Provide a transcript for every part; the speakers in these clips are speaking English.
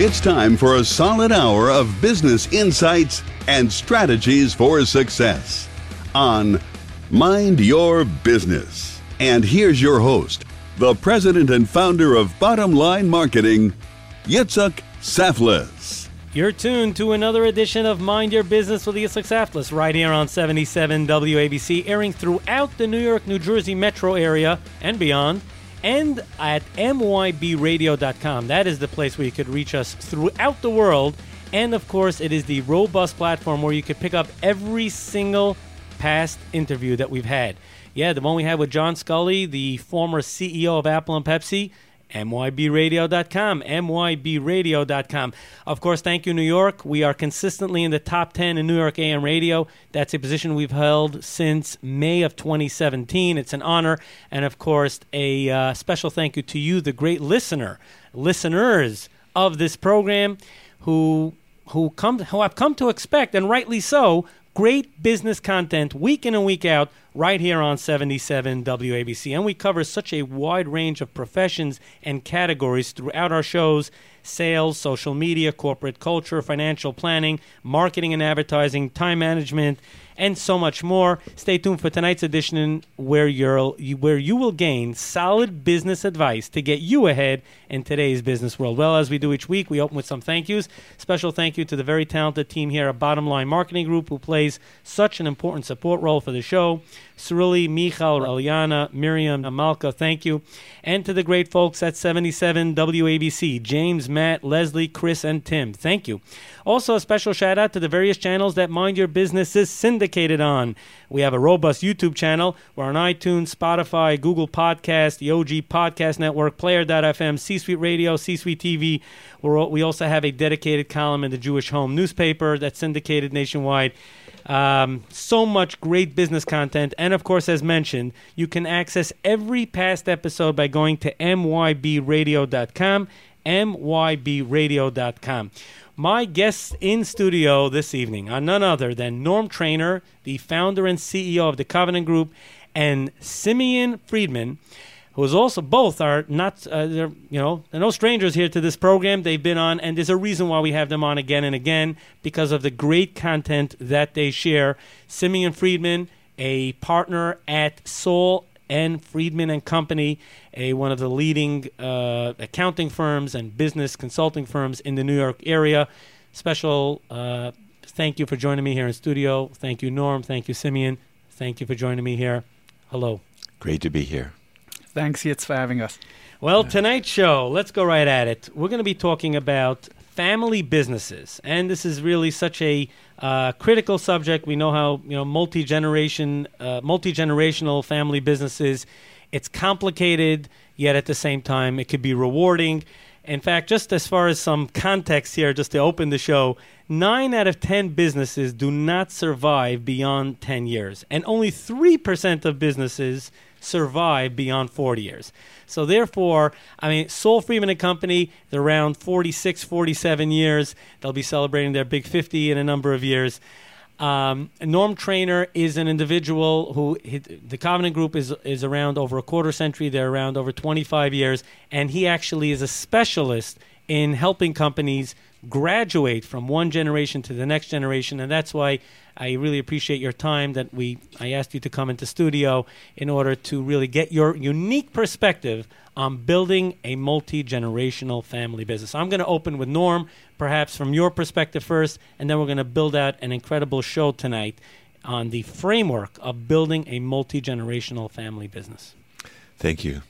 It's time for a solid hour of business insights and strategies for success on Mind Your Business. And here's your host, the president and founder of Bottom Line Marketing, Yitzhak Saflis. You're tuned to another edition of Mind Your Business with Yitzhak Saflis right here on 77 WABC, airing throughout the New York, New Jersey metro area and beyond, and at mybradio.com. That is the place where you could reach us throughout the world. And, of course, it is the robust platform where you could pick up every single past interview that we've had. Yeah, the one we had with John Scully, the former CEO of Apple and Pepsi, mybradio.com, mybradio.com. Of course, thank you, New York. We are consistently in the top 10 in New York AM radio. That's a position we've held since May of 2017. It's an honor. And, of course, a special thank you to you, the great listeners of this program who I've come to expect, and rightly so, great business content week in and week out right here on 77 WABC. And we cover such a wide range of professions and categories throughout our shows: sales, social media, corporate culture, financial planning, marketing and advertising, time management, and so much more. Stay tuned for tonight's edition where you will gain solid business advice to get you ahead in today's business world. Well, as we do each week, we open with some thank yous. Special thank you to the very talented team here at Bottom Line Marketing Group, who plays such an important support role for the show. Cyrilli, Michal, Eliana, Miriam, Amalka, thank you. And to the great folks at 77 WABC, James, Matt, Leslie, Chris, and Tim, thank you. Also, a special shout out to the various channels that Mind Your Business is syndicated on. We have a robust YouTube channel. We're on iTunes, Spotify, Google Podcast, the OG Podcast Network, Player.fm, C-Suite Radio, C-Suite TV. We also have a dedicated column in the Jewish Home newspaper that's syndicated nationwide. So much great business content. And, of course, as mentioned, you can access every past episode by going to mybradio.com, mybradio.com. My guests in studio this evening are none other than Norm Trainer, the founder and CEO of the Covenant Group, and Simeon Friedman, who is also, both are not, they're no strangers here to this program. They've been on, and there's a reason why we have them on again and again, because of the great content that they share. Simeon Friedman, a partner at Saul and Friedman and Company, one of the leading accounting firms and business consulting firms in the New York area. Special thank you for joining me here in studio. Thank you, Norm. Thank you, Simeon. Thank you for joining me here. Hello. Great to be here. Thanks, Yitz, for having us. Well, tonight's show, let's go right at it. We're going to be talking about family businesses, and this is really such a critical subject. We know how multi-generational family businesses. It's complicated, yet at the same time, it could be rewarding. In fact, just as far as some context here, just to open the show, 9 out of 10 businesses do not survive beyond 10 years, and only 3% of businesses survive beyond 40 years. So therefore, Saul Friedman and Company, they're around 46, 47 years. They'll be celebrating their big 50 in a number of years. Norm Trainer is an individual who, the Covenant Group is around over a quarter century. They're around over 25 years. And he actually is a specialist in helping companies graduate from one generation to the next generation. And that's why I really appreciate your time that I asked you to come into studio in order to really get your unique perspective on building a multi-generational family business. I'm going to open with Norm, perhaps from your perspective first, and then we're going to build out an incredible show tonight on the framework of building a multi-generational family business. Thank you.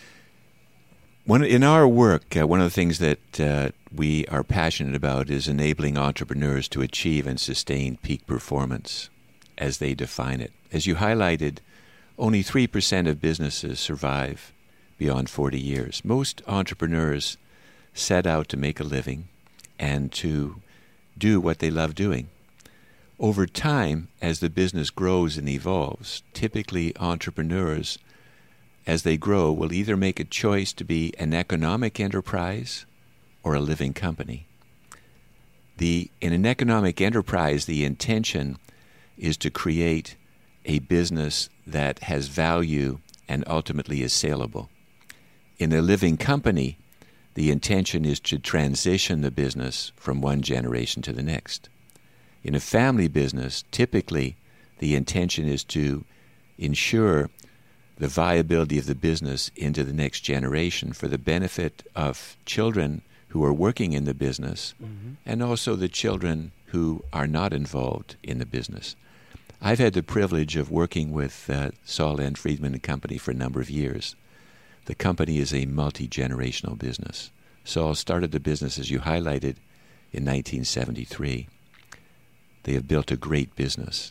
In our work, one of the things that we are passionate about is enabling entrepreneurs to achieve and sustain peak performance as they define it. As you highlighted, only 3% of businesses survive beyond 40 years. Most entrepreneurs set out to make a living and to do what they love doing. Over time, as the business grows and evolves, typically entrepreneurs, as they grow, will either make a choice to be an economic enterprise or a living company. In an economic enterprise, the intention is to create a business that has value and ultimately is saleable. In a living company, the intention is to transition the business from one generation to the next. In a family business, typically the intention is to ensure the viability of the business into the next generation for the benefit of children who are working in the business and also the children who are not involved in the business. I've had the privilege of working with Saul N. Friedman and Company for a number of years. The company is a multi-generational business. Saul started the business, as you highlighted, in 1973. They have built a great business.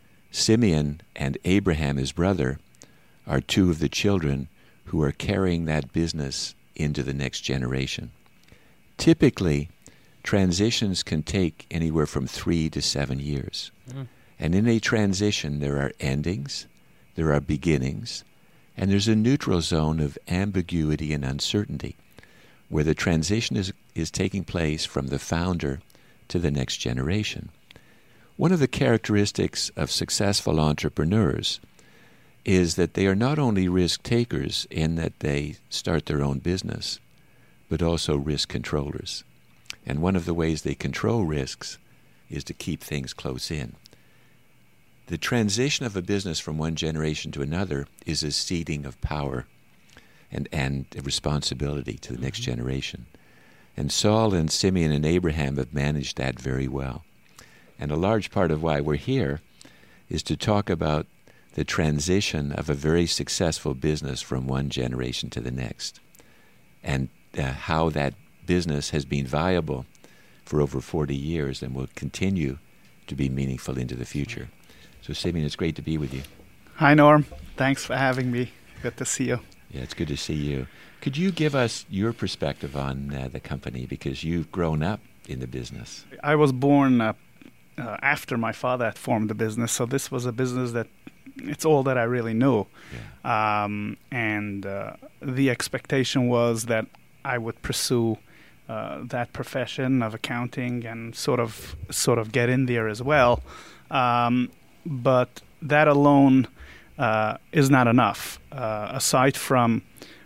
Simeon and Abraham, his brother, are two of the children who are carrying that business into the next generation. Typically, transitions can take anywhere from 3 to 7 years. And in a transition, there are endings, there are beginnings, and there's a neutral zone of ambiguity and uncertainty where the transition is taking place from the founder to the next generation. One of the characteristics of successful entrepreneurs is that they are not only risk takers in that they start their own business, but also risk controllers. And one of the ways they control risks is to keep things close in. The transition of a business from one generation to another is a ceding of power and responsibility to the next generation. And Saul and Simeon and Abraham have managed that very well. And a large part of why we're here is to talk about the transition of a very successful business from one generation to the next, and how that business has been viable for over 40 years and will continue to be meaningful into the future. So, Simeon, it's great to be with you. Hi, Norm. Thanks for having me. Good to see you. Yeah, it's good to see you. Could you give us your perspective on the company, because you've grown up in the business? I was born after my father had formed the business, so this was a business that it's all that I really knew. Yeah. And the expectation was that I would pursue that profession of accounting and sort of get in there as well. But that alone is not enough. Aside from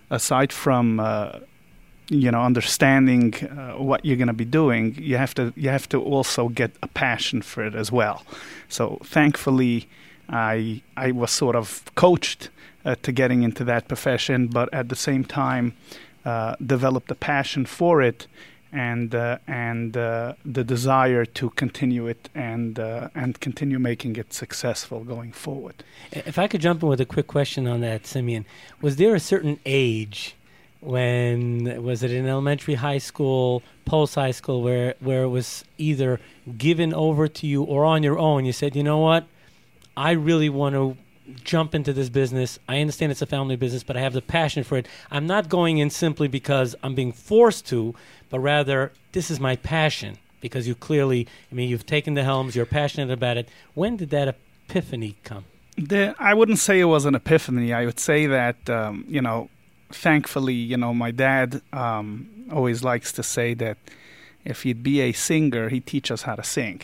understanding what you're going to be doing, you have to also get a passion for it as well. So thankfully, I was sort of coached to getting into that profession, but at the same time developed a passion for it and the desire to continue it and continue making it successful going forward. If I could jump in with a quick question on that, Simeon, was there a certain age when, was it in elementary, high school, post-high school, where it was either given over to you or on your own, you said, you know what, I really want to jump into this business. I understand it's a family business, but I have the passion for it. I'm not going in simply because I'm being forced to, but rather this is my passion, because you clearly, you've taken the helms, you're passionate about it. When did that epiphany come? I wouldn't say it was an epiphany. I would say that, thankfully, my dad always likes to say that if he'd be a singer, he'd teach us how to sing.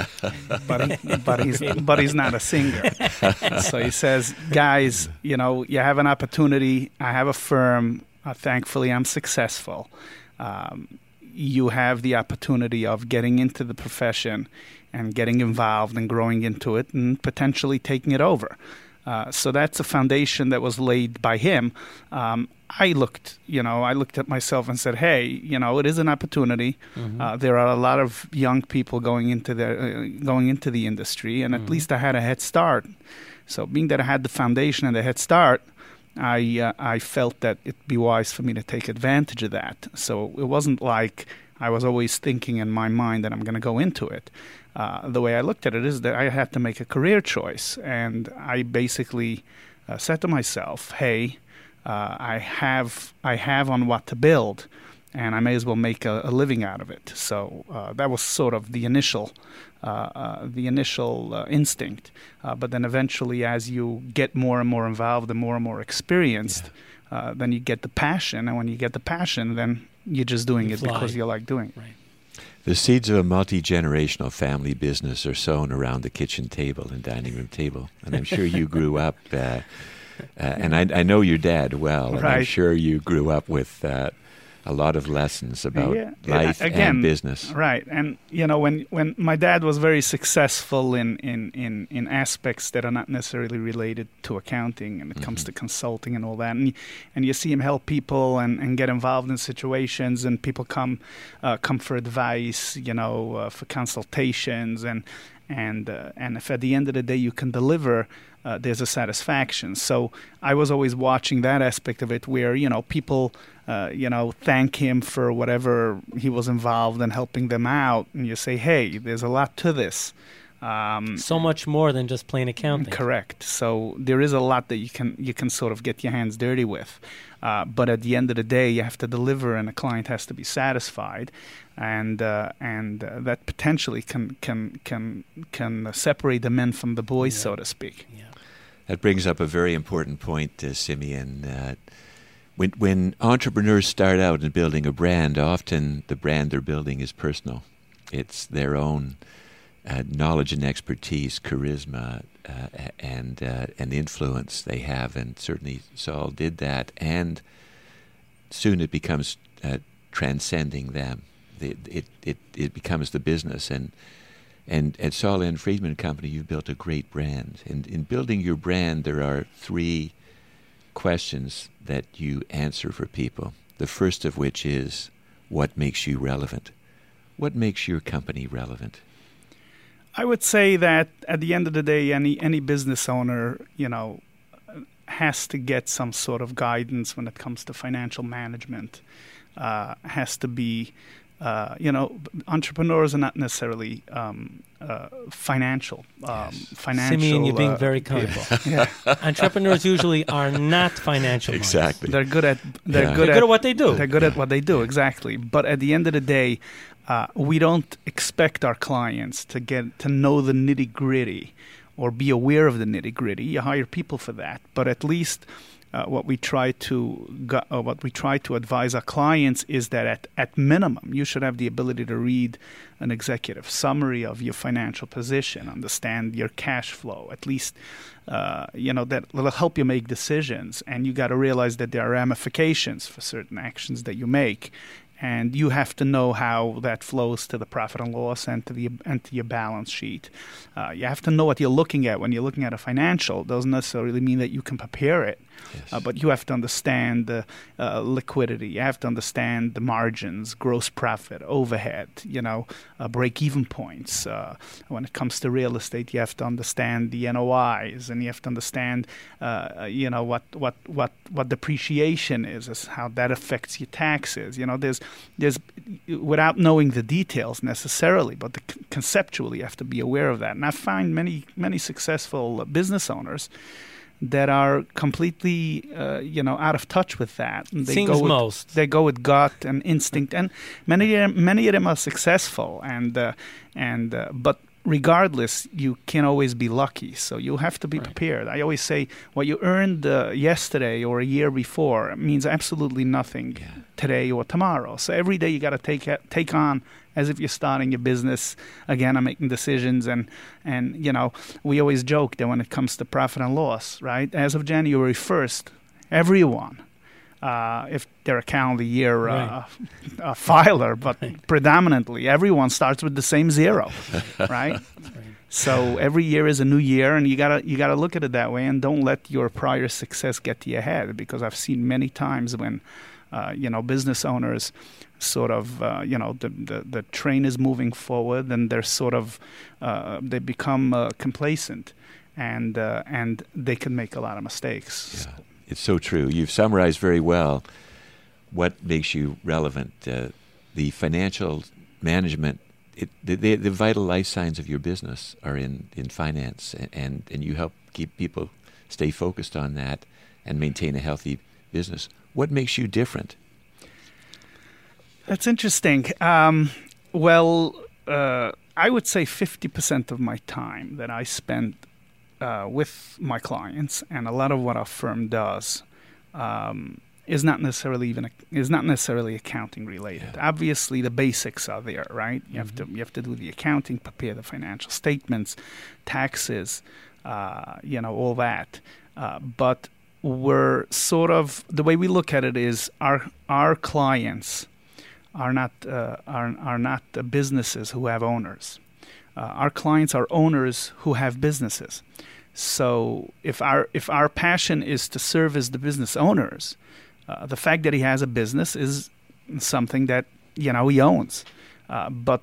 but he's not a singer. So he says, guys, you have an opportunity. I have a firm. Thankfully, I'm successful. You have the opportunity of getting into the profession and getting involved and growing into it and potentially taking it over. So that's a foundation that was laid by him. I looked at myself and said, hey, it is an opportunity. Mm-hmm. There are a lot of young people going into the industry, and at least I had a head start. So being that I had the foundation and the head start, I felt that it'd be wise for me to take advantage of that. So it wasn't like I was always thinking in my mind that I'm going to go into it. The way I looked at it is that I had to make a career choice, and I basically said to myself, hey, I have on what to build, and I may as well make a living out of it. So that was sort of the initial instinct. But then eventually, as you get more and more involved and more experienced, then you get the passion. And when you get the passion, then you're just doing it because you like doing it. Right. The seeds of a multi-generational family business are sown around the kitchen table and dining room table. And I'm sure you grew up, and I know your dad well, and right. I'm sure you grew up with a lot of lessons about life again, and business. Right. And, when my dad was very successful in aspects that are not necessarily related to accounting, and it comes to consulting and all that, and you see him help people and get involved in situations, and people come for advice, for consultations, and if at the end of the day you can deliver, there's a satisfaction. So I was always watching that aspect of it, where people thank him for whatever he was involved in helping them out, and you say, hey, there's a lot to this. So much more than just plain accounting. Correct. So there is a lot that you can sort of get your hands dirty with, but at the end of the day, you have to deliver, and the client has to be satisfied, and that potentially can separate the men from the boys, so to speak. Yeah. That brings up a very important point, Simeon. When entrepreneurs start out in building a brand, often the brand they're building is personal. It's their own knowledge and expertise, charisma, and influence they have, and certainly Saul did that. And soon it becomes transcending them. It becomes the business. And at Saul and Friedman Company, you've built a great brand. And in building your brand, there are 3 questions that you answer for people. The first of which is, what makes you relevant? What makes your company relevant? I would say that at the end of the day, any business owner, has to get some sort of guidance when it comes to financial management. Has to be, entrepreneurs are not necessarily financial. Simeon, you're being very comfortable. Yeah. Entrepreneurs usually are not financial. Exactly. They're good at what they do. They're good at what they do, exactly. But at the end of the day, we don't expect our clients to get to know the nitty-gritty or be aware of the nitty-gritty. You hire people for that, but at least what we try to advise our clients is that at minimum, you should have the ability to read an executive summary of your financial position, understand your cash flow. At least, that will help you make decisions. And you got to realize that there are ramifications for certain actions that you make. And you have to know how that flows to the profit and loss and to your balance sheet. You have to know what you're looking at when you're looking at a financial. It doesn't necessarily mean that you can prepare it, but you have to understand the liquidity. You have to understand the margins, gross profit, overhead, break-even points. When it comes to real estate, you have to understand the NOIs, and you have to understand, what depreciation is how that affects your taxes. There's without knowing the details necessarily, but conceptually you have to be aware of that. And I find many successful business owners that are completely out of touch with that. And they go with gut and instinct, and many of them are successful. But regardless, you can't always be lucky, so you have to be prepared. I always say what you earned yesterday or a year before means absolutely nothing today or tomorrow. So every day you got to take on as if you're starting your business again and making decisions. And we always joke that when it comes to profit and loss, right? As of January 1st, everyone, if they're a calendar year filer, but predominantly everyone starts with the same 0, right? So every year is a new year, and you gotta look at it that way, and don't let your prior success get to your head, because I've seen many times when business owners sort of the train is moving forward, and they're sort of they become complacent, and they can make a lot of mistakes. Yeah. It's so true. You've summarized very well what makes you relevant. The financial management, the vital life signs of your business are in finance, and you help keep people stay focused on that and maintain a healthy business. What makes you different? That's interesting. I would say 50% of my time that I spend with my clients, and a lot of what our firm does, is not necessarily accounting related. Yeah. Obviously, the basics are there, right? You have to do the accounting, prepare the financial statements, taxes, all that. But we're sort of, the way we look at it is our clients are not the businesses who have owners. Our clients are owners who have businesses. So if our passion is to service the business owners, the fact that he has a business is something that he owns. But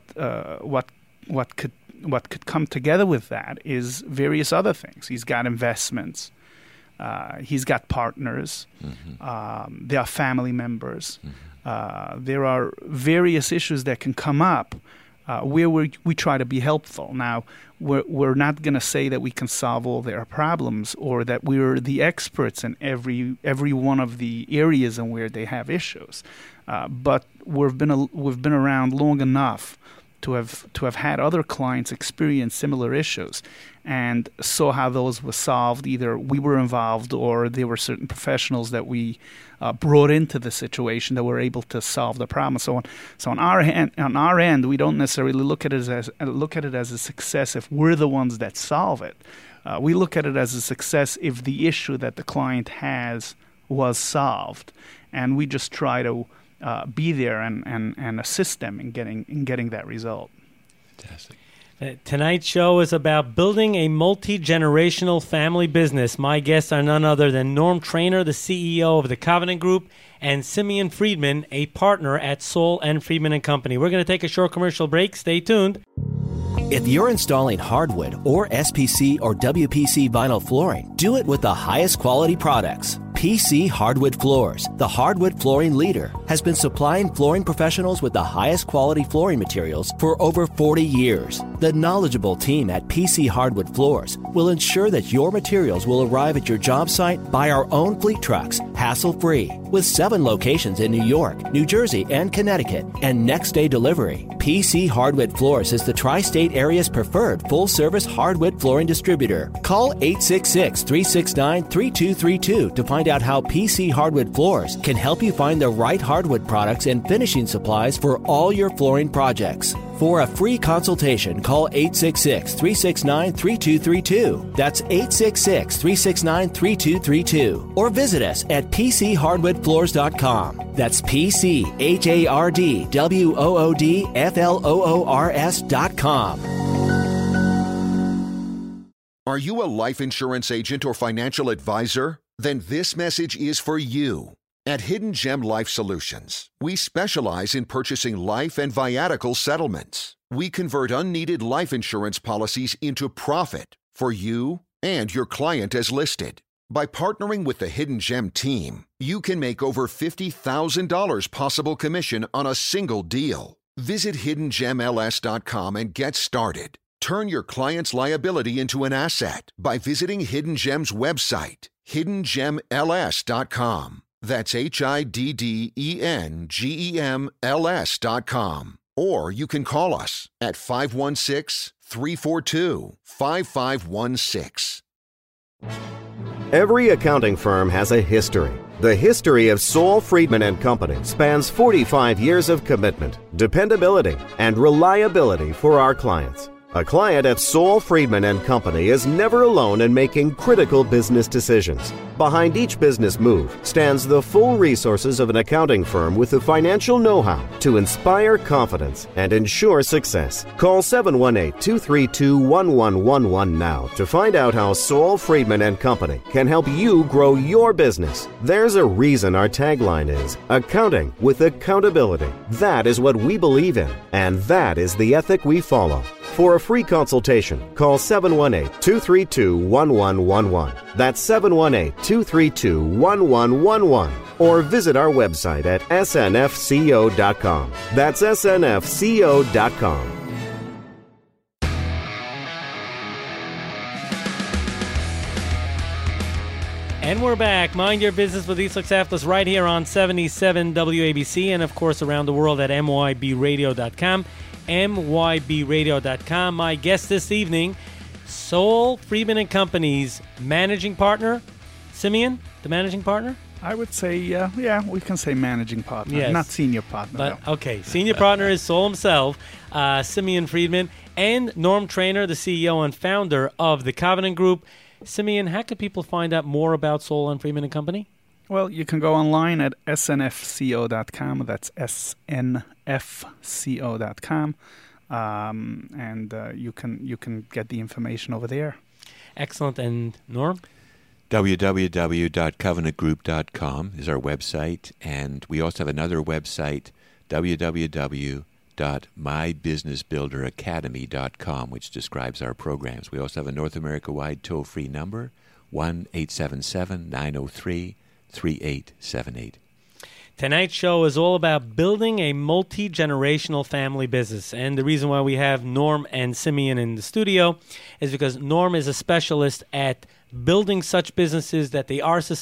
what could come together with that is various other things. He's got investments. He's got partners. Mm-hmm. There are family members. Mm-hmm. There are various issues that can come up where we try to be helpful. Now, we're not going to say that we can solve all their problems or that we're the experts in every one of the areas in where they have issues. But we've been around long enough to have had other clients experience similar issues and saw how those were solved. Either we were involved or there were certain professionals that we brought into the situation that were able to solve the problem. So on our end, we don't necessarily look at it as a success if we're the ones that solve it. We look at it as a success if the issue that the client has was solved, and we just try to be there and assist them in getting that result. Fantastic. Tonight's show is about building a multi-generational family business. My guests are none other than Norm Trainer, the CEO of the Covenant Group, and Simeon Friedman, a partner at Saul and Friedman & Company. We're going to take a short commercial break. Stay tuned. If you're installing hardwood or SPC or WPC vinyl flooring, do it with the highest quality products. PC Hardwood Floors, the hardwood flooring leader, has been supplying flooring professionals with the highest quality flooring materials for over 40 years. The knowledgeable team at PC Hardwood Floors will ensure that your materials will arrive at your job site by our own fleet trucks, hassle-free. With 7 locations in New York, New Jersey, and Connecticut, and next-day delivery, PC Hardwood Floors is the tri-state area's preferred full-service hardwood flooring distributor. Call 866-369-3232 to find out how PC Hardwood Floors can help you find the right hardwood products and finishing supplies for all your flooring projects. For a free consultation, call 866-369-3232. That's 866-369-3232. Or visit us at pchardwoodfloors.com. That's pchardwoodfloors.com. Are you a life insurance agent or financial advisor? Then this message is for you. At Hidden Gem Life Solutions, we specialize in purchasing life and viatical settlements. We convert unneeded life insurance policies into profit for you and your client as listed. By partnering with the Hidden Gem team, you can make over $50,000 possible commission on a single deal. Visit HiddenGemLS.com and get started. Turn your client's liability into an asset by visiting Hidden Gem's website, HiddenGemLS.com. That's HiddenGemLS.com. Or you can call us at 516-342-5516. Every accounting firm has a history. The history of Saul Friedman & Company spans 45 years of commitment, dependability, and reliability for our clients. A client at Saul Friedman & Company is never alone in making critical business decisions. Behind each business move stands the full resources of an accounting firm with the financial know-how to inspire confidence and ensure success. Call 718-232-1111 now to find out how Saul Friedman & Company can help you grow your business. There's a reason our tagline is accounting with accountability. That is what we believe in, and that is the ethic we follow. For a free consultation, call 718-232-1111. That's 718-232-1111. Or visit our website at snfco.com. That's snfco.com. And we're back. Mind Your Business with Itzhak Saflis right here on 77 WABC and, of course, around the world at mybradio.com. mybradio.com. My guest this evening, Saul Friedman & Company's managing partner, Simeon, the managing partner? I would say, yeah, we can say managing partner, yes. Not senior partner. But, no. Okay, senior partner is Saul himself, Simeon Friedman, and Norm Trainer, the CEO and founder of the Covenant Group. Simeon, how can people find out more about Solon Friedman and Company? Well, you can go online at snfco.com. That's snfco.com, and you can get the information over there. Excellent. And Norm? www.covenantgroup.com is our website, and we also have another website, www.mybusinessbuilderacademy.com, which describes our programs. We also have a North America-wide toll-free number, 1-877-903-3878. Tonight's show is all about building a multi-generational family business. And the reason why we have Norm and Simeon in the studio is because Norm is a specialist at building such businesses that they are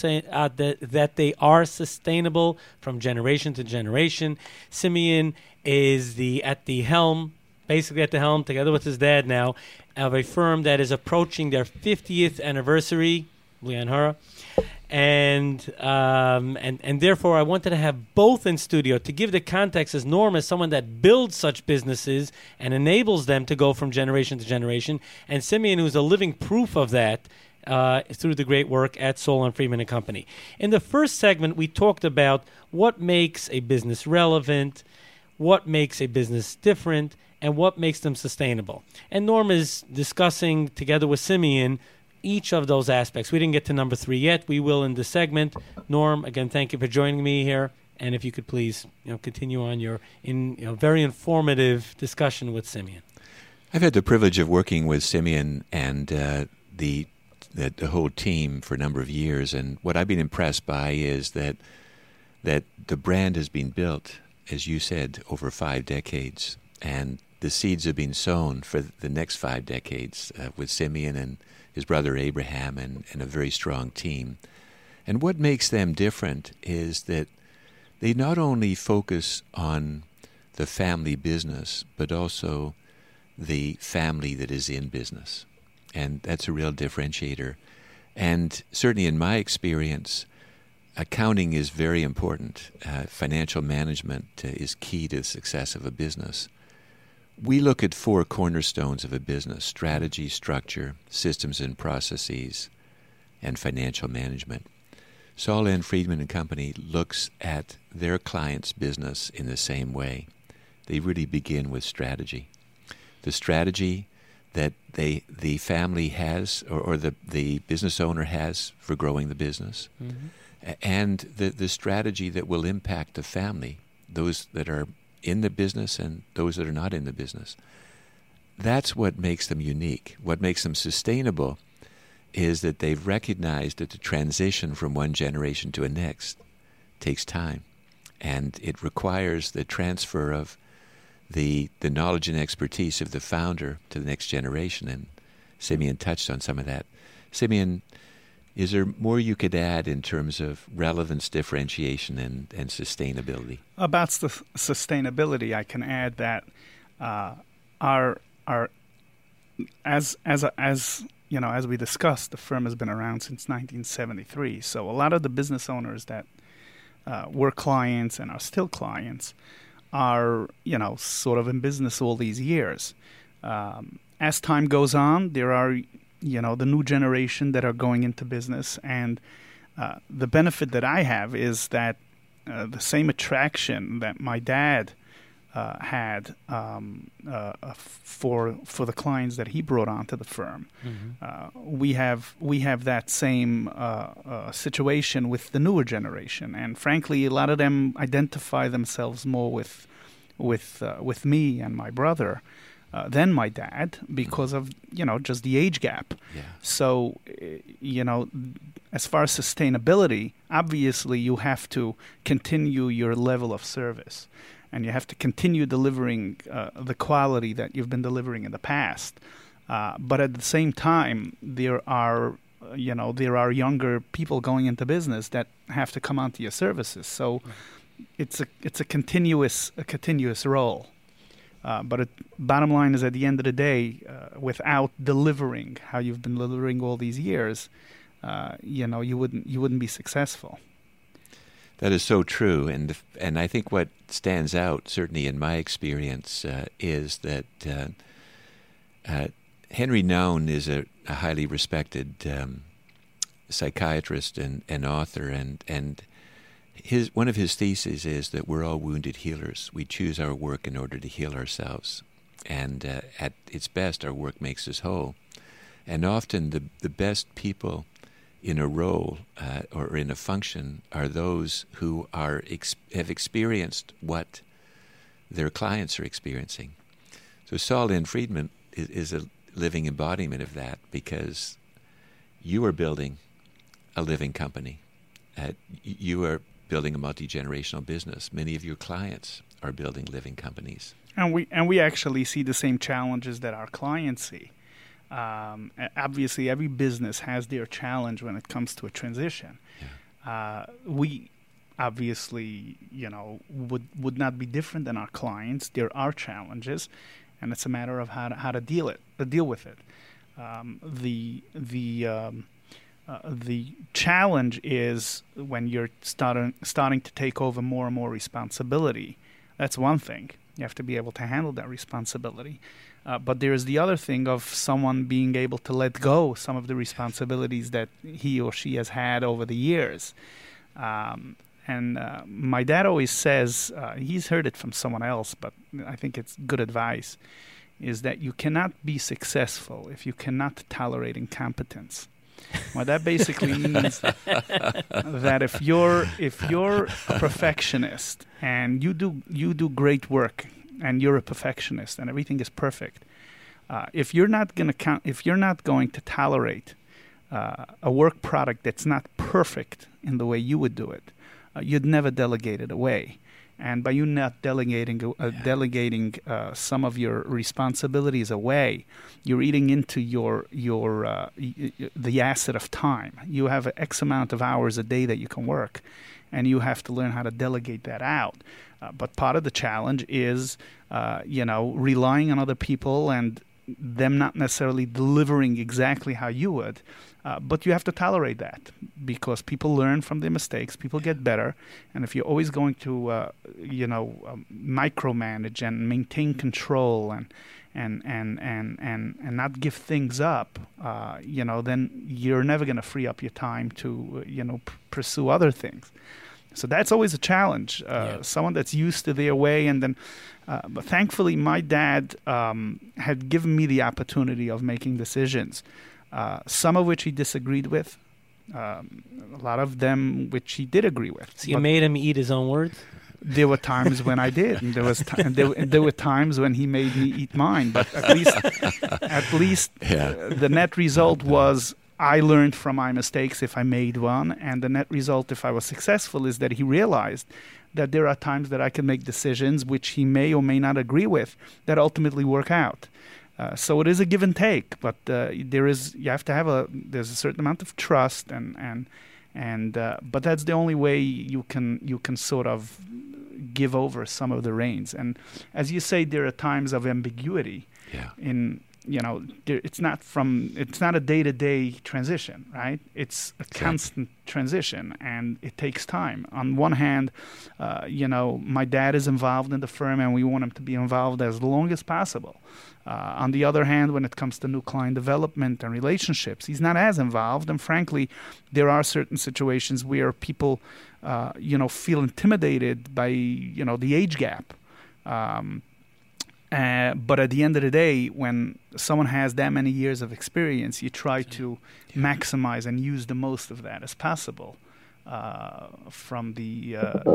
sustainable from generation to generation. Simeon is at the helm, together with his dad now, of a firm that is approaching their 50th anniversary, Leon Hura. And therefore, I wanted to have both in studio to give the context, as Norm is someone that builds such businesses and enables them to go from generation to generation, and Simeon, who's a living proof of that through the great work at Solon Friedman and Company. In the first segment, we talked about what makes a business relevant, what makes a business different, and what makes them sustainable. And Norm is discussing, together with Simeon, each of those aspects. We didn't get to number 3 yet. We will in this segment. Norm, again, thank you for joining me here. And if you could please, continue on your very informative discussion with Simeon. I've had the privilege of working with Simeon and the whole team for a number of years, and what I've been impressed by is that the brand has been built, as you said, over 5 decades, and the seeds have been sown for the next 5 decades with Simeon and his brother Abraham and a very strong team. And what makes them different is that they not only focus on the family business, but also the family that is in business. And that's a real differentiator. And certainly in my experience, accounting is very important. Financial management is key to the success of a business. We look at 4 cornerstones of a business: strategy, structure, systems and processes, and financial management. Solon Friedman and Company looks at their client's business in the same way. They really begin with strategy. The strategy that the family has or the business owner has for growing the business, and the strategy that will impact the family, those that are in the business and those that are not in the business. That's what makes them unique. What makes them sustainable is that they've recognized that the transition from one generation to a next takes time, and it requires the transfer of the knowledge and expertise of the founder to the next generation, and Simeon touched on some of that. Simeon, is there more you could add in terms of relevance, differentiation, and sustainability? About the sustainability, I can add that as we discussed, the firm has been around since 1973. So a lot of the business owners that were clients and are still clients are sort of in business all these years. As time goes on, there are the new generation that are going into business, and the benefit that I have is that the same attraction that my dad had for the clients that he brought onto the firm, we have that same situation with the newer generation, and frankly, a lot of them identify themselves more with me and my brother than my dad because of just the age gap. Yeah. So as far as sustainability, obviously you have to continue your level of service, and you have to continue delivering the quality that you've been delivering in the past. But at the same time, there are younger people going into business that have to come onto your services. So it's a continuous role. But bottom line is, at the end of the day, without delivering how you've been delivering all these years, you wouldn't be successful. That is so true, and I think what stands out, certainly in my experience, is that Henry Nouwen is a highly respected psychiatrist and author, and one of his theses is that we're all wounded healers. We choose our work in order to heal ourselves, and at its best, our work makes us whole. And often, the best people in a role or in a function are those who have experienced what their clients are experiencing. So Saul N. Friedman is a living embodiment of that, because you are building a living company. You are building a multi-generational business. Many of your clients are building living companies. And we actually see the same challenges that our clients see. Obviously, every business has their challenge when it comes to a transition. Yeah. We obviously, would not be different than our clients. There are challenges, and it's a matter of how to deal with it. The challenge is when you're starting to take over more and more responsibility. That's one thing. You have to be able to handle that responsibility. But there's the other thing of someone being able to let go some of the responsibilities that he or she has had over the years. And my dad always says, he's heard it from someone else, but I think it's good advice, is that you cannot be successful if you cannot tolerate incompetence. Well, that basically means that if you're a perfectionist and you do great work and you're a perfectionist and everything is perfect, if you're not going to tolerate a work product that's not perfect in the way you would do it, you'd never delegate it away. And by you not delegating some of your responsibilities away, you're eating into the asset of time. You have X amount of hours a day that you can work, and you have to learn how to delegate that out. But part of the challenge is, relying on other people and them not necessarily delivering exactly how you would. But you have to tolerate that, because people learn from their mistakes. People get better, and if you're always going to, micromanage and maintain control and not give things up, then you're never going to free up your time to, pursue other things. So that's always a challenge. Someone that's used to their way, and then, but thankfully, my dad had given me the opportunity of making decisions. Some of which he disagreed with, a lot of them which he did agree with. So you made him eat his own words? There were times when I did, and there were times when he made me eat mine. But at least the net result was I learned from my mistakes if I made one, and the net result, if I was successful, is that he realized that there are times that I can make decisions which he may or may not agree with that ultimately work out. So it is a give and take, but there's a certain amount of trust, but that's the only way you can sort of give over some of the reins. And as you say, there are times of ambiguity. Yeah. It's not a day-to-day transition, right? It's a constant transition, and it takes time. On one hand, my dad is involved in the firm, and we want him to be involved as long as possible. On the other hand, when it comes to new client development and relationships, he's not as involved. And frankly, there are certain situations where people, feel intimidated by, the age gap. But at the end of the day, when someone has that many years of experience, you try to maximize and use the most of that as possible. From the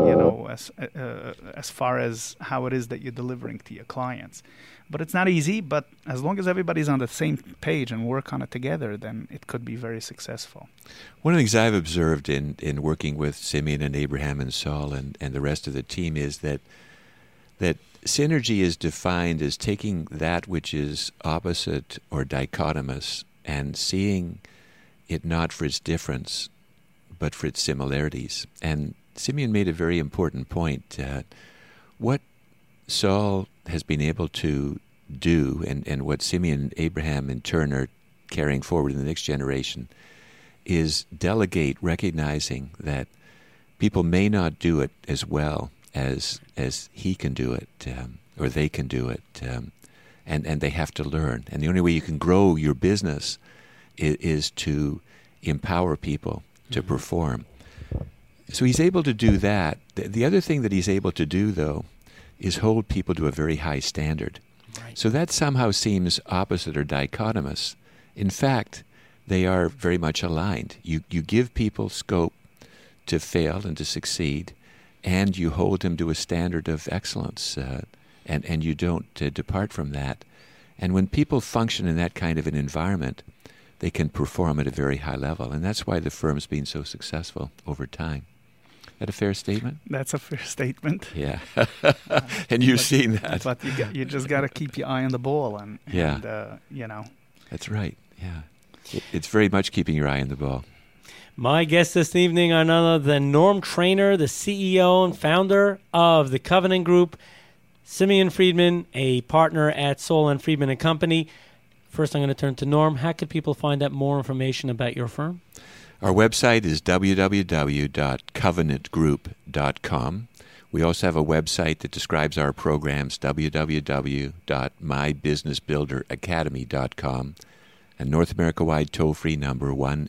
as far as how it is that you're delivering to your clients. But it's not easy, but as long as everybody's on the same page and work on it together, then it could be very successful. One of the things I've observed in working with Simeon and Abraham and Saul and the rest of the team is that synergy is defined as taking that which is opposite or dichotomous and seeing it not for its difference, but for its similarities. And Simeon made a very important point. What Saul has been able to do, and what Simeon and Abraham in turn are carrying forward in the next generation, is delegate, recognizing that people may not do it as well as he can do it, or they can do it. and they have to learn. And the only way you can grow your business is to empower people to perform. So he's able to do that. The other thing that he's able to do, though, is hold people to a very high standard. Right. So that somehow seems opposite or dichotomous. In fact, they are very much aligned. You give people scope to fail and to succeed, and you hold them to a standard of excellence, and you don't depart from that. And when people function in that kind of an environment, they can perform at a very high level, and that's why the firm's been so successful over time. Is that a fair statement? That's a fair statement. Yeah. And you've seen that. But you just got to keep your eye on the ball, and That's right, yeah. It's very much keeping your eye on the ball. My guests this evening are none other than Norm Trainer, the CEO and founder of the Covenant Group, Simeon Friedman, a partner at Soul and Friedman and Company. First, I'm going to turn to Norm. How can people find out more information about your firm? Our website is www.covenantgroup.com. We also have a website that describes our programs, www.mybusinessbuilderacademy.com, and North America-wide toll-free number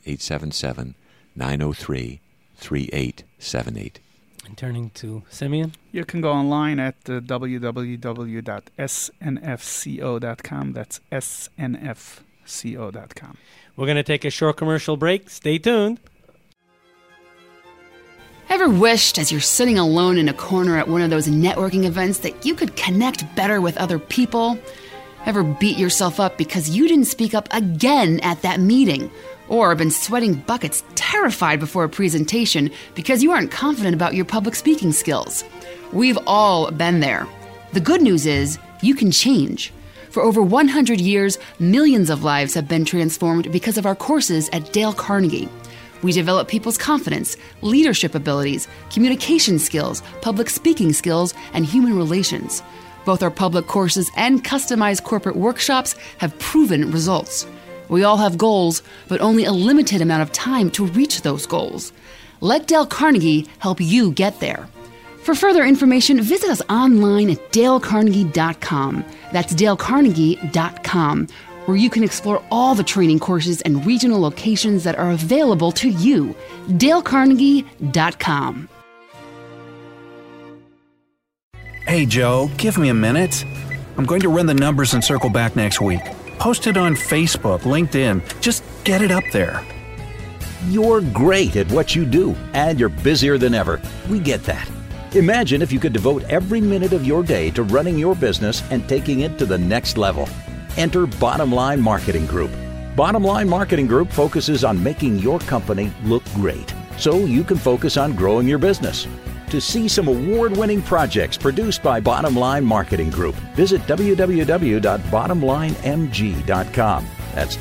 1-877-903-3878. And turning to Simeon? You can go online at www.snfco.com. That's snfco.com. We're going to take a short commercial break. Stay tuned. Ever wished, as you're sitting alone in a corner at one of those networking events, that you could connect better with other people? Ever beat yourself up because you didn't speak up again at that meeting? Or been sweating buckets, terrified before a presentation because you aren't confident about your public speaking skills? We've all been there. The good news is you can change. For over 100 years, millions of lives have been transformed because of our courses at Dale Carnegie. We develop people's confidence, leadership abilities, communication skills, public speaking skills, and human relations. Both our public courses and customized corporate workshops have proven results. We all have goals, but only a limited amount of time to reach those goals. Let Dale Carnegie help you get there. For further information, visit us online at dalecarnegie.com. That's dalecarnegie.com, where you can explore all the training courses and regional locations that are available to you. dalecarnegie.com. Hey, Joe, give me a minute. I'm going to run the numbers and circle back next week. Post it on Facebook, LinkedIn. Just get it up there. You're great at what you do, and you're busier than ever. We get that. Imagine if you could devote every minute of your day to running your business and taking it to the next level. Enter Bottom Line Marketing Group. Bottom Line Marketing Group focuses on making your company look great, so you can focus on growing your business. To see some award-winning projects produced by Bottom Line Marketing Group, visit www.bottomlinemg.com. That's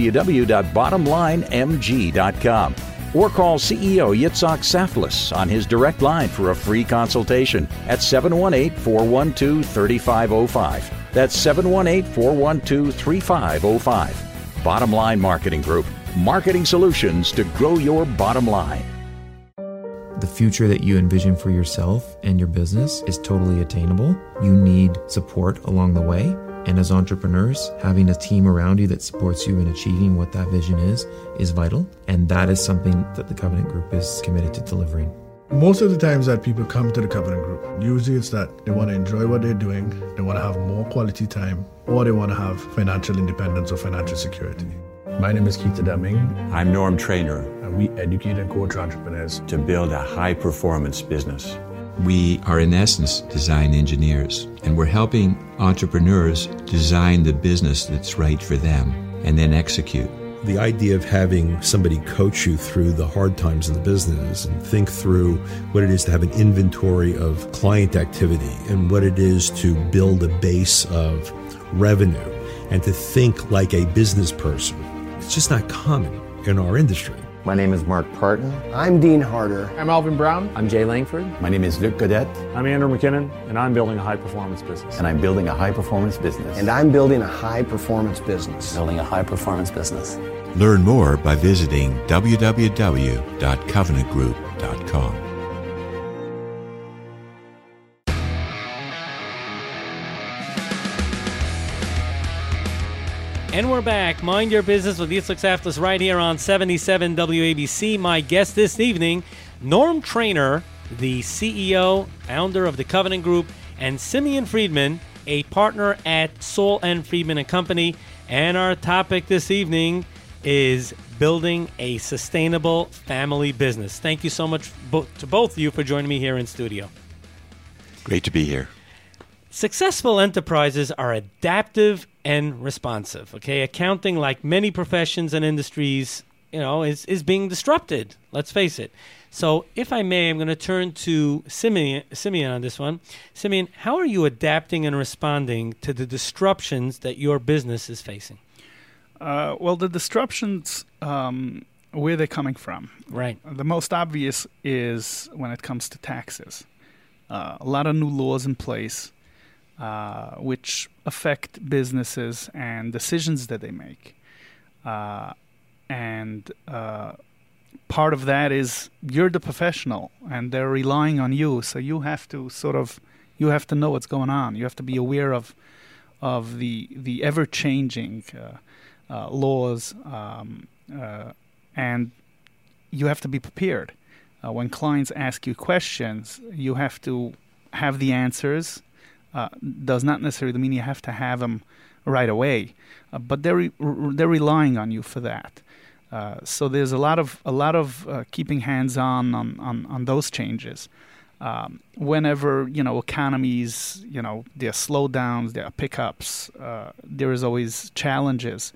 www.bottomlinemg.com. Or call CEO Yitzhak Saflis on his direct line for a free consultation at 718-412-3505. That's 718-412-3505. Bottom Line Marketing Group. Marketing solutions to grow your bottom line. The future that you envision for yourself and your business is totally attainable. You need support along the way. And as entrepreneurs, having a team around you that supports you in achieving what that vision is vital. And that is something that the Covenant Group is committed to delivering. Most of the times that people come to the Covenant Group, usually it's that they want to enjoy what they're doing, they want to have more quality time, or they want to have financial independence or financial security. My name is Keith Deming. I'm Norm Trainer. And we educate and coach entrepreneurs to build a high-performance business. We are, in essence, design engineers, and we're helping entrepreneurs design the business that's right for them and then execute. The idea of having somebody coach you through the hard times of the business and think through what it is to have an inventory of client activity and what it is to build a base of revenue and to think like a business person. It's just not common in our industry. My name is Mark Parton. I'm Dean Harder. I'm Alvin Brown. I'm Jay Langford. My name is Luc Godet. I'm Andrew McKinnon, and I'm building a high-performance business. And I'm building a high-performance business. And I'm building a high-performance business. Building a high-performance business. Learn more by visiting www.covenantgroup.com. And we're back. Mind Your Business with Yitzhak Saflis right here on 77 WABC. My guest this evening, Norm Trainer, the CEO, founder of the Covenant Group, and Simeon Friedman, a partner at Saul and Friedman & Company. And our topic this evening is building a sustainable family business. Thank you so much to both of you for joining me here in studio. Great to be here. Successful enterprises are adaptive and responsive. Okay, accounting, like many professions and industries, is being disrupted. Let's face it. So, if I may, I'm going to turn to Simeon on this one. Simeon, how are you adapting and responding to the disruptions that your business is facing? Well, the disruptions, where they're coming from. Right. The most obvious is when it comes to taxes. A lot of new laws in place, which affect businesses and decisions that they make. And part of that is you're the professional, and they're relying on you. So you have to you have to know what's going on. You have to be aware of the ever-changing laws, and you have to be prepared. When clients ask you questions, you have to have the answers. Does not necessarily mean you have to have them right away, but they're relying on you for that. So there's a lot of keeping hands on those changes. Whenever economies, there are slowdowns, there are pickups, there is always challenges.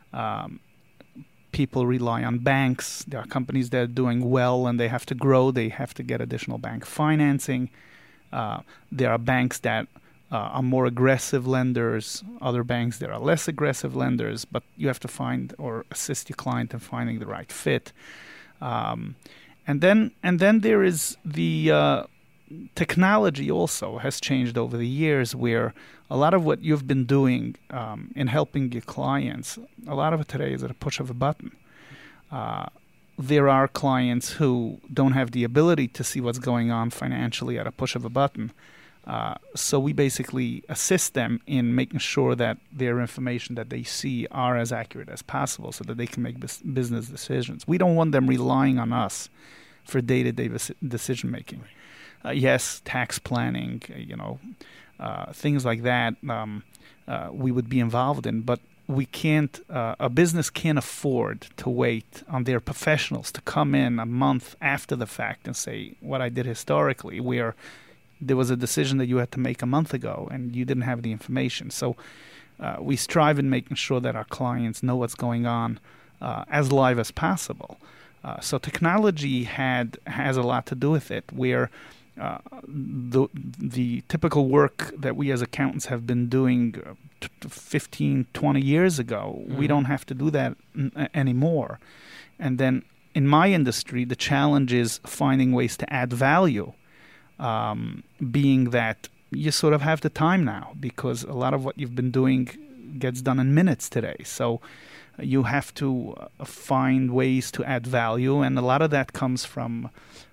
People rely on banks. There are companies that are doing well and they have to grow. They have to get additional bank financing. There are banks that are more aggressive lenders, other banks that are less aggressive lenders, but you have to find or assist your client in finding the right fit. And then there is the technology also has changed over the years, where a lot of what you've been doing in helping your clients, a lot of it today is at a push of a button. There are clients who don't have the ability to see what's going on financially at a push of a button. So we basically assist them in making sure that their information that they see are as accurate as possible so that they can make business decisions. We don't want them relying on us for day-to-day decision making. Yes, tax planning, things like that we would be involved in, but we can't. A business can't afford to wait on their professionals to come in a month after the fact and say what I did historically, where there was a decision that you had to make a month ago and you didn't have the information. So we strive in making sure that our clients know what's going on as live as possible. So technology has a lot to do with it, where the typical work that we as accountants have been doing 15, 20 years ago, we don't have to do that anymore. And then in my industry, the challenge is finding ways to add value, being that you sort of have the time now, because a lot of what you've been doing gets done in minutes today. So you have to find ways to add value, and a lot of that comes from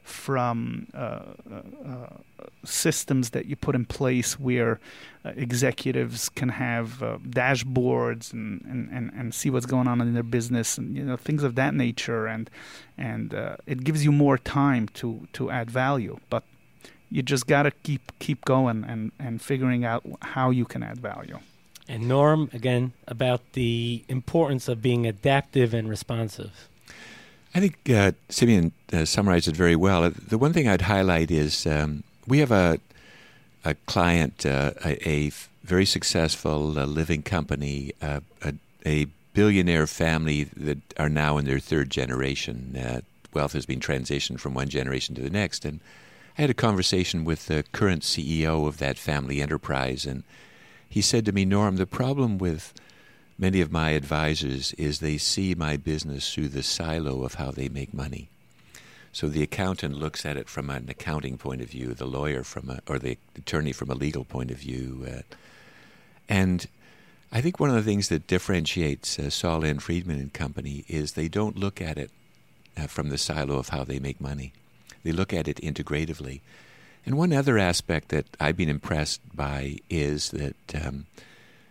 systems that you put in place where executives can have dashboards and see what's going on in their business, and things of that nature, and it gives you more time to add value. But you just got to keep going and figuring out how you can add value. And Norm, again, about the importance of being adaptive and responsive. I think Simeon summarized it very well. The one thing I'd highlight is we have a client, a very successful living company, a billionaire family that are now in their third generation. Wealth has been transitioned from one generation to the next. And I had a conversation with the current CEO of that family enterprise, and he said to me, Norm, the problem with many of my advisors is they see my business through the silo of how they make money. So the accountant looks at it from an accounting point of view, the lawyer or the attorney from a legal point of view. And I think one of the things that differentiates Saul and Friedman and Company is they don't look at it from the silo of how they make money. They look at it integratively. And one other aspect that I've been impressed by is that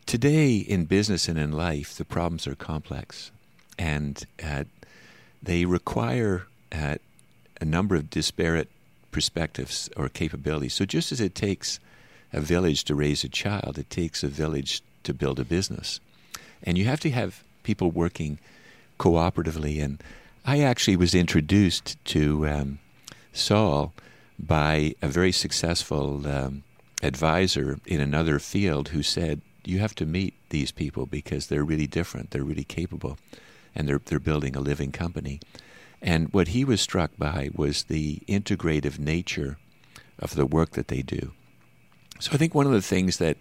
today in business and in life, the problems are complex, and they require a number of disparate perspectives or capabilities. So just as it takes a village to raise a child, it takes a village to build a business. And you have to have people working cooperatively. And I actually was introduced to Saul by a very successful advisor in another field who said, you have to meet these people because they're really different, they're really capable, and they're building a living company. And what he was struck by was the integrative nature of the work that they do. So I think one of the things that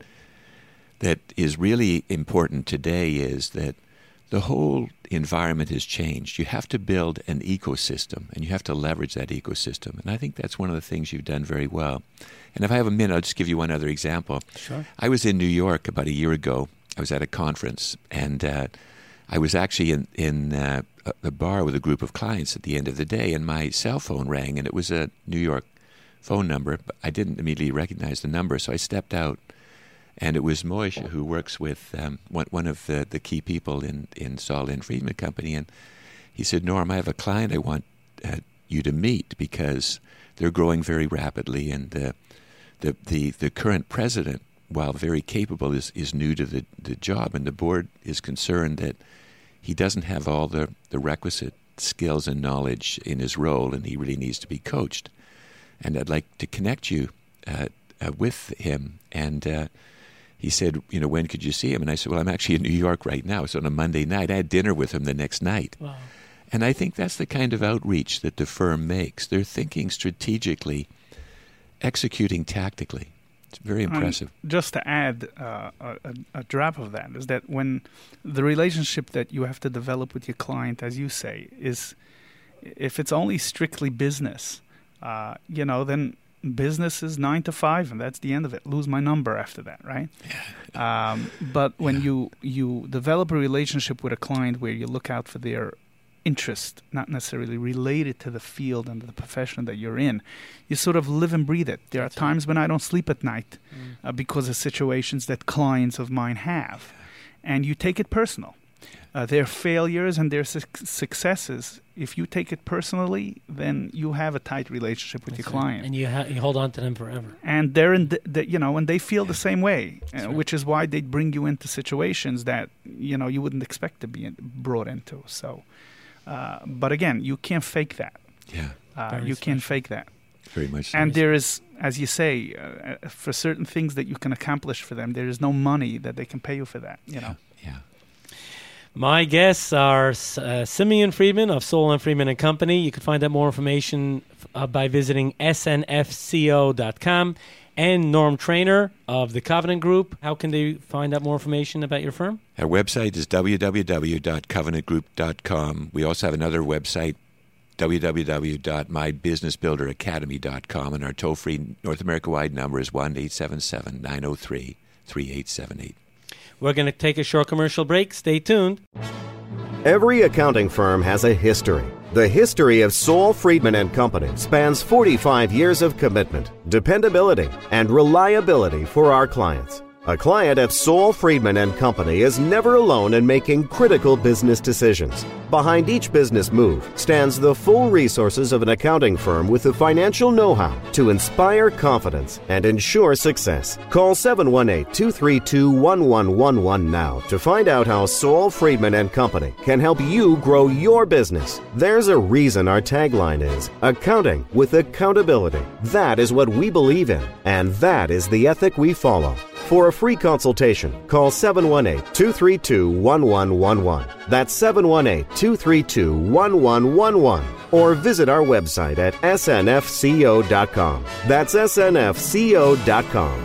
is really important today is that the whole environment has changed. You have to build an ecosystem, and you have to leverage that ecosystem. And I think that's one of the things you've done very well. And if I have a minute, I'll just give you one other example. Sure. I was in New York about a year ago. I was at a conference, and I was actually in a bar with a group of clients at the end of the day, and my cell phone rang, and it was a New York phone number, but I didn't immediately recognize the number, so I stepped out, and it was Moishe, who works with one of the key people in Saul Lynn Friedman Company, and he said, Norm, I have a client I want you to meet because they're growing very rapidly, and the current president, while very capable, is new to the job, and the board is concerned that he doesn't have all the requisite skills and knowledge in his role, and he really needs to be coached. And I'd like to connect you with him. And he said, when could you see him? And I said, well, I'm actually in New York right now. It's on a Monday night. I had dinner with him the next night. Wow. And I think that's the kind of outreach that the firm makes. They're thinking strategically, executing tactically. It's very impressive. Just to add a drop of that is that when the relationship that you have to develop with your client, as you say, is if it's only strictly business, then business is 9 to 5, and that's the end of it. Lose my number after that, right? Yeah. But when you develop a relationship with a client where you look out for their interest, not necessarily related to the field and the profession that you're in, you sort of live and breathe it. There are times when I don't sleep at night because of situations that clients of mine have, and you take it personal. Their failures and their successes, if you take it personally, then you have a tight relationship with your client, and you hold on to them forever. And they're in and they feel the same way, which is why they bring you into situations that you wouldn't expect to be brought into. So, but again, you can't fake that. Yeah, you can't fake that. Very much. So. And there is, as you say, for certain things that you can accomplish for them, there is no money that they can pay you for that. Yeah. My guests are Simeon Friedman of Saul Lynn Friedman & Company. You can find out more information by visiting snfco.com. And Norm Trainer of the Covenant Group. How can they find out more information about your firm? Our website is www.covenantgroup.com. We also have another website, www.mybusinessbuilderacademy.com. And our toll-free North America-wide number is 1-877-903-3878. We're going to take a short commercial break. Stay tuned. Every accounting firm has a history. The history of Saul Friedman & Company spans 45 years of commitment, dependability, and reliability for our clients. A client at Saul Friedman & Company is never alone in making critical business decisions. Behind each business move stands the full resources of an accounting firm with the financial know-how to inspire confidence and ensure success. Call 718-232-1111 now to find out how Saul Friedman & Company can help you grow your business. There's a reason our tagline is accounting with accountability. That is what we believe in, and that is the ethic we follow. For a free consultation, call 718-232-1111. That's 718-232-1111. Or visit our website at snfco.com. That's snfco.com.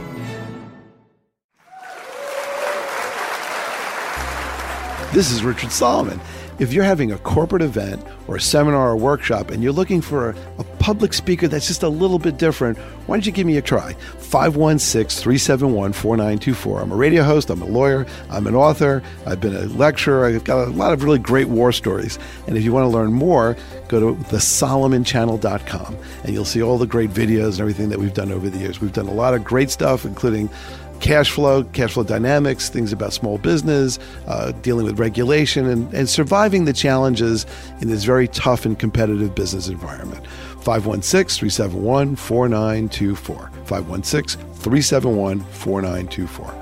This is Richard Solomon. If you're having a corporate event or a seminar or workshop and you're looking for a public speaker that's just a little bit different, why don't you give me a try? 516-371-4924. I'm a radio host, I'm a lawyer, I'm an author, I've been a lecturer, I've got a lot of really great war stories. And if you want to learn more, go to thesolomonchannel.com and you'll see all the great videos and everything that we've done over the years. We've done a lot of great stuff, including cash flow dynamics, things about small business, dealing with regulation, and surviving the challenges in this very tough and competitive business environment. 516-371-4924. 516-371-4924.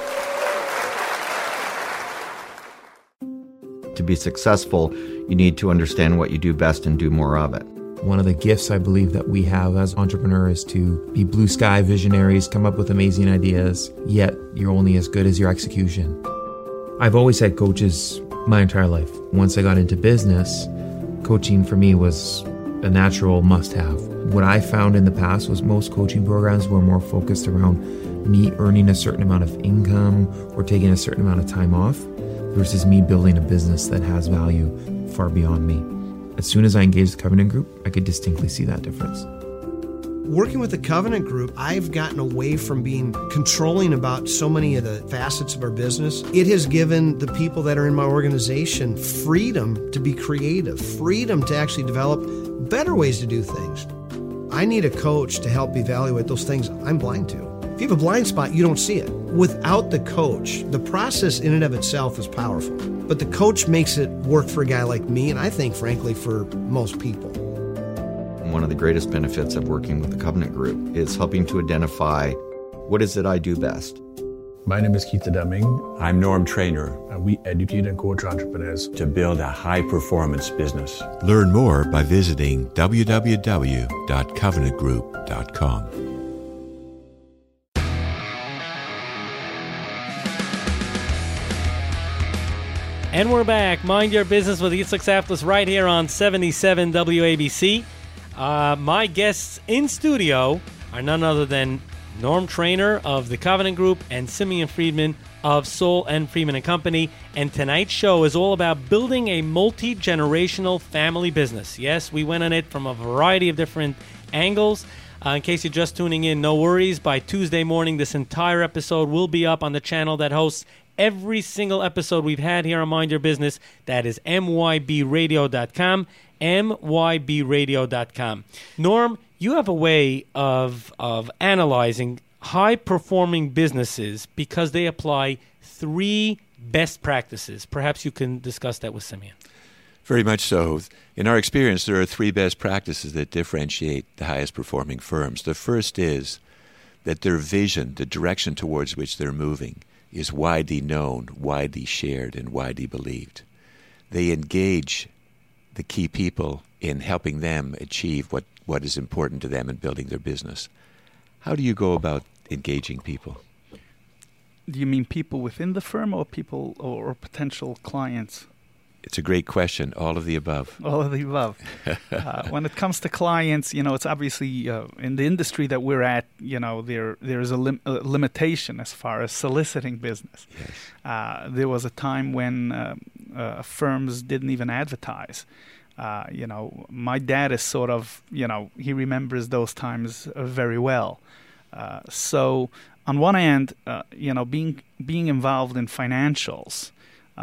To be successful, you need to understand what you do best and do more of it. One of the gifts I believe that we have as entrepreneurs is to be blue sky visionaries, come up with amazing ideas, yet you're only as good as your execution. I've always had coaches my entire life. Once I got into business, coaching for me was a natural must-have. What I found in the past was most coaching programs were more focused around me earning a certain amount of income or taking a certain amount of time off versus me building a business that has value far beyond me. As soon as I engaged the Covenant Group, I could distinctly see that difference. Working with the Covenant Group, I've gotten away from being controlling about so many of the facets of our business. It has given the people that are in my organization freedom to be creative, freedom to actually develop better ways to do things. I need a coach to help evaluate those things I'm blind to. If you have a blind spot, you don't see it. Without the coach, the process in and of itself is powerful. But the coach makes it work for a guy like me, and I think, frankly, for most people. One of the greatest benefits of working with the Covenant Group is helping to identify what is it I do best. My name is Keith Deming. I'm Norm Trainer. And we educate and coach entrepreneurs to build a high-performance business. Learn more by visiting www.covenantgroup.com. And we're back. Mind Your Business with Yitzhak Saftlis right here on 77 WABC. My guests in studio are none other than Norm Trainer of the Covenant Group and Simeon Friedman of Soul and Friedman & Company. And tonight's show is all about building a multi-generational family business. Yes, we went on it from a variety of different angles. In case you're just tuning in, no worries. By Tuesday morning, this entire episode will be up on the channel that hosts every single episode we've had here on Mind Your Business. That is mybradio.com, mybradio.com. Norm, you have a way of analyzing high-performing businesses because they apply 3 best practices. Perhaps you can discuss that with Simeon. Very much so. In our experience, there are 3 best practices that differentiate the highest-performing firms. The first is that their vision, the direction towards which they're moving, is widely known, widely shared, and widely believed. They engage the key people in helping them achieve what is important to them in building their business. How do you go about engaging people? Do you mean people within the firm or people or potential clients? It's a great question. All of the above. All of the above. When it comes to clients, it's obviously in the industry that we're at, there's a limitation as far as soliciting business. Yes. There was a time when firms didn't even advertise. My dad is sort of, he remembers those times very well. So on one hand, being involved in financials,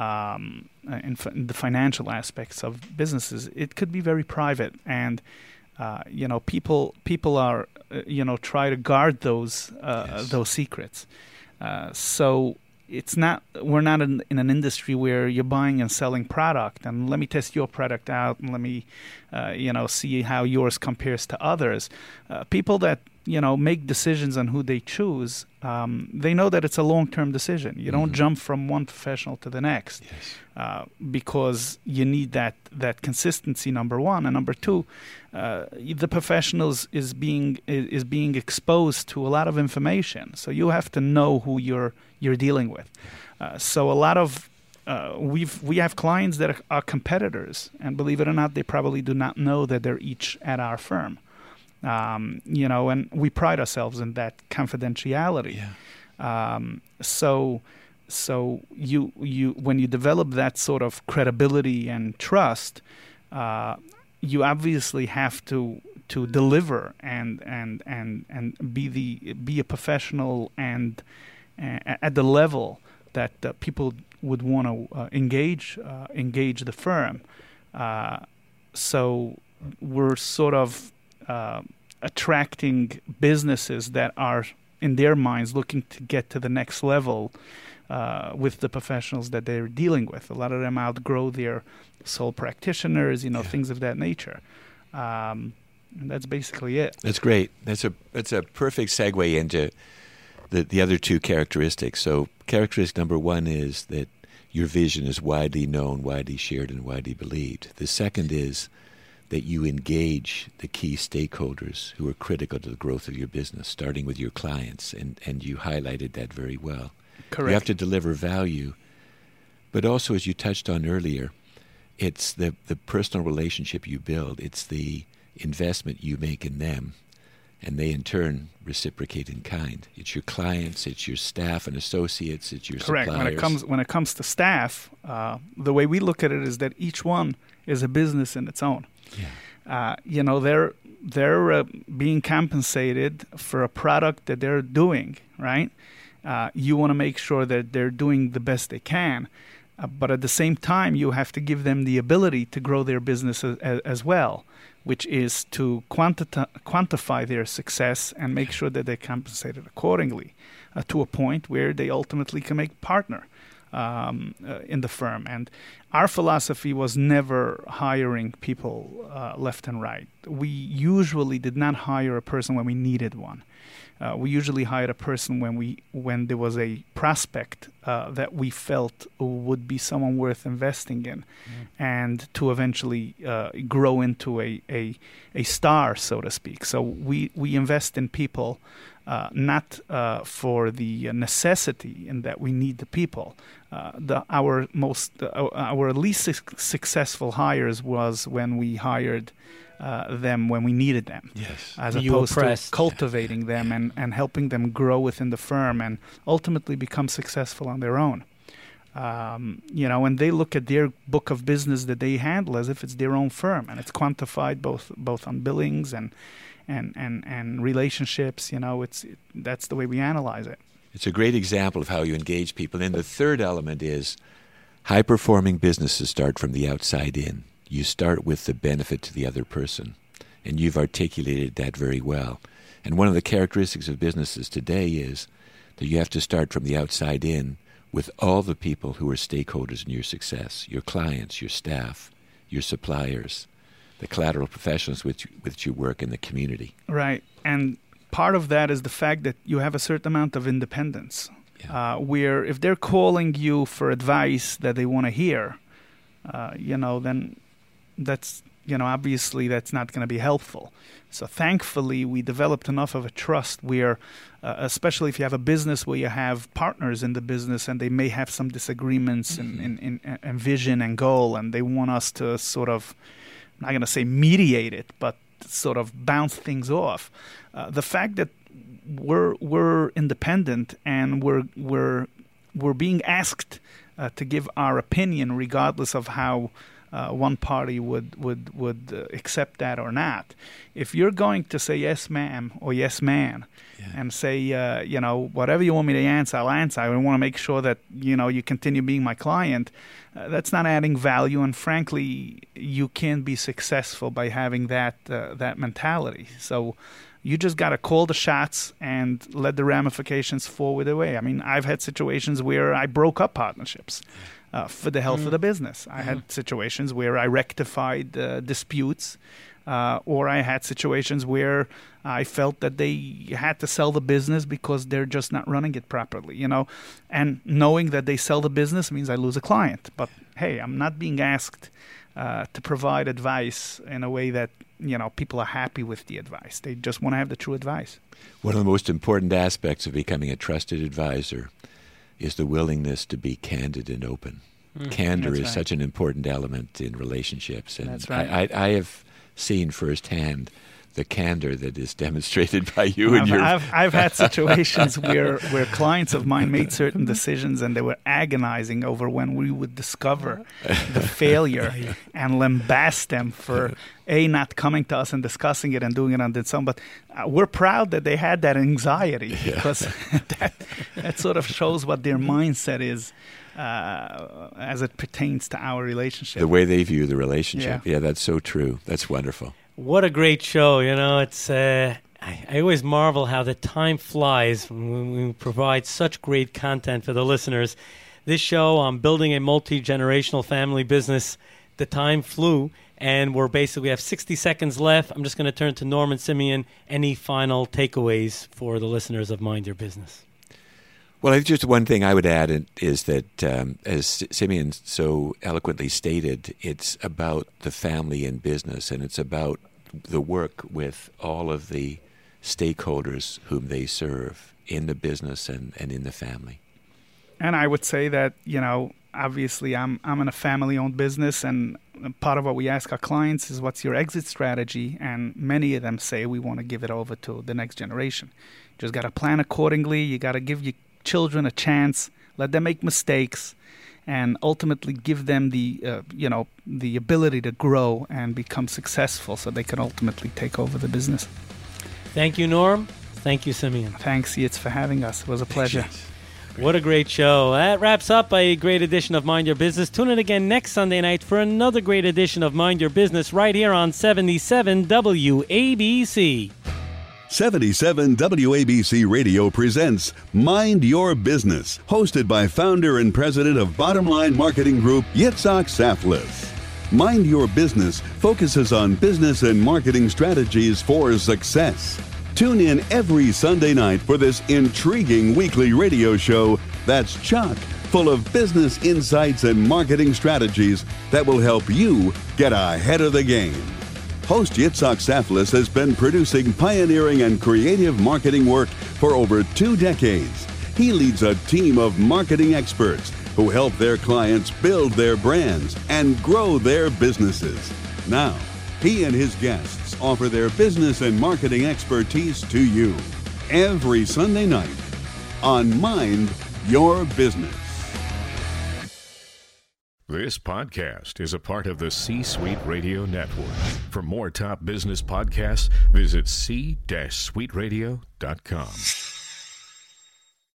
in the financial aspects of businesses, it could be very private, and people are try to guard those secrets. So we're not in an industry where you're buying and selling product, and let me test your product out, and let me see how yours compares to others. People that make decisions on who they choose, they know that it's a long-term decision. You don't jump from one professional to the next, because you need that consistency, number one. And number two, the professionals is being exposed to a lot of information. So you have to know who you're dealing with. So a lot of we have clients that are competitors, and believe it or not, they probably do not know that they're each at our firm. And we pride ourselves in that confidentiality. So you when you develop that sort of credibility and trust, you obviously have to deliver and be a professional and at the level that people would want to engage the firm. So we're sort of attracting businesses that are in their minds, looking to get to the next level with the professionals that they're dealing with. A lot of them outgrow their sole practitioners, things of that nature. And that's basically it. That's great. That's a perfect segue into the other two characteristics. So characteristic number one is that your vision is widely known, widely shared, and widely believed. The second is that you engage the key stakeholders who are critical to the growth of your business, starting with your clients, and you highlighted that very well. Correct. You have to deliver value, but also, as you touched on earlier, it's the personal relationship you build. It's the investment you make in them, and they in turn reciprocate in kind. It's your clients, it's your staff and associates, it's your Correct. suppliers. When it comes to staff, the way we look at it is that each one is a business in its own. Yeah. They're being compensated for a product that they're doing, right? You want to make sure that they're doing the best they can, but at the same time, you have to give them the ability to grow their business as well, which is to quantify their success and make sure that they're compensated accordingly to a point where they ultimately can make partner in the firm. And our philosophy was never hiring people left and right. We usually did not hire a person when we needed one. We usually hired a person when there was a prospect that we felt would be someone worth investing in, and to eventually grow into a star, so to speak. So we invest in people not for the necessity in that we need the people. Our least successful hires was when we hired them when we needed them, as opposed to cultivating them and helping them grow within the firm and ultimately become successful on their own. And they look at their book of business that they handle as if it's their own firm, and it's quantified both on billings and relationships. That's the way we analyze it. It's a great example of how you engage people. And the third element is high-performing businesses start from the outside in. You start with the benefit to the other person, and you've articulated that very well. And one of the characteristics of businesses today is that you have to start from the outside in with all the people who are stakeholders in your success, your clients, your staff, your suppliers, the collateral professionals with which you work in the community. Right. And part of that is the fact that you have a certain amount of independence, where if they're calling you for advice that they want to hear, then that's, obviously that's not going to be helpful. So thankfully, we developed enough of a trust where, especially if you have a business where you have partners in the business and they may have some disagreements in vision and goal, and they want us to sort of, I'm not going to say mediate it, but sort of bounce things off. The fact that we're independent and we're being asked to give our opinion regardless of how one party would accept that or not. If you're going to say yes, ma'am, or yes, man, and say, whatever you want me to answer, I'll answer. I want to make sure that, you continue being my client. That's not adding value, and frankly, you can't be successful by having that mentality. So you just got to call the shots and let the ramifications fall their way. I mean, I've had situations where I broke up partnerships for the health of the business. I had situations where I rectified disputes, or I had situations where I felt that they had to sell the business because they're just not running it properly, And knowing that they sell the business means I lose a client. But hey, I'm not being asked to provide advice in a way that, people are happy with the advice. They just want to have the true advice. One of the most important aspects of becoming a trusted advisor is the willingness to be candid and open. Candor is such an important element in relationships. And That's right. I have seen firsthand the candor that is demonstrated by you and your... I've had situations where clients of mine made certain decisions and they were agonizing over when we would discover the failure and lambast them for not coming to us and discussing it and doing it on their own. But we're proud that they had that anxiety because that sort of shows what their mindset is as it pertains to our relationship. The way they view the relationship. Yeah, that's so true. That's wonderful. What a great show. It's I always marvel how the time flies when we provide such great content for the listeners. This show on building a multi-generational family business, the time flew, and we have 60 seconds left. I'm just going to turn to Norman Simeon. Any final takeaways for the listeners of Mind Your Business? Well, just one thing I would add is that, as Simeon so eloquently stated, it's about the family and business, and it's about the work with all of the stakeholders whom they serve in the business and in the family. And I would say that, obviously I'm in a family-owned business, and part of what we ask our clients is, what's your exit strategy? And many of them say, we want to give it over to the next generation. You just got to plan accordingly. You got to give your children a chance, let them make mistakes, and ultimately give them the ability to grow and become successful so they can ultimately take over the business. Thank you, Norm. Thank you, Simeon. Thanks, Yitz, for having us. It was a pleasure. What a great show. That wraps up a great edition of Mind Your Business. Tune in again next Sunday night for another great edition of Mind Your Business right here on 77 WABC. 77 WABC Radio presents Mind Your Business, hosted by founder and president of Bottom Line Marketing Group, Yitzhak Saflis. Mind Your Business focuses on business and marketing strategies for success. Tune in every Sunday night for this intriguing weekly radio show that's chock full of business insights and marketing strategies that will help you get ahead of the game. Host Yitzhak Saflis has been producing pioneering and creative marketing work for over 2 decades. He leads a team of marketing experts who help their clients build their brands and grow their businesses. Now, he and his guests offer their business and marketing expertise to you every Sunday night on Mind Your Business. This podcast is a part of the C-Suite Radio Network. For more top business podcasts, visit c-suiteradio.com.